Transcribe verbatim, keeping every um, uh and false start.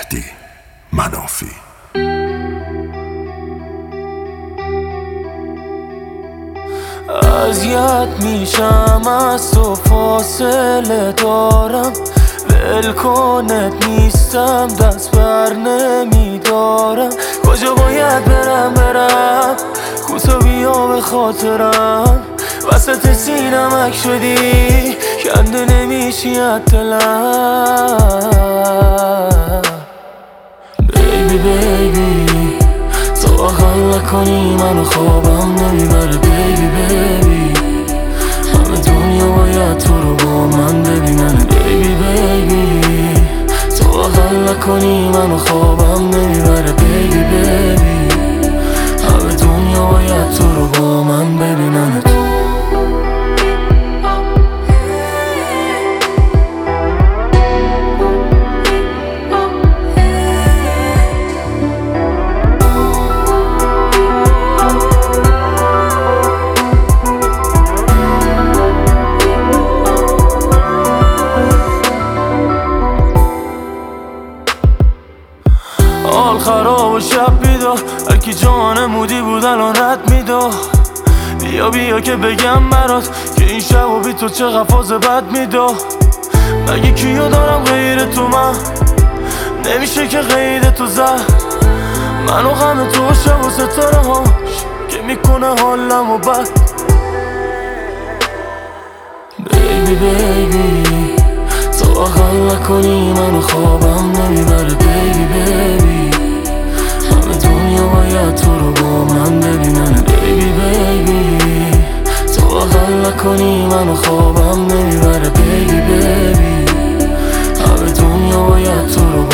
مهدی منافی. اذیت میشم از تو فاصله دارم، ولکنت نیستم دست بر نمیدارم. کجا باید برم برم کوتا بیا به خاطرم، وسط سینمک شدی کنده نمیشی از دلم. بیبی بیبی تو آخر نکنی منو خوابم نمیبره. بیبی بیبی همه دنیا باید تو رو با من ببینن. بیبی بیبی تو آخر نکنی منو خوابم نمیبره. بیبی بیبی همه دنیا باید تو رو با من ببینن. حال خراب و شب بیدا، هرکی جان مودی بود الان رد میدا. بیا بیا که بگم برات که این شب و بی تو چقدر فاز بد میدا. مگه کیو دارم غیر تو من، نمیشه که غیر تو زد. منو غم تو شب و ستاره هاش که میکنه حالم و بد. بیبی بیبی تو آخر نکنی منو خوابم نمیبره. بیبی بیبی همه دنیا باید تو رو با من ببینن. بیبی بیبی تو آخر نکنی منو خوابم نمیبره. بیبی بیبی همه دنیا باید تو رو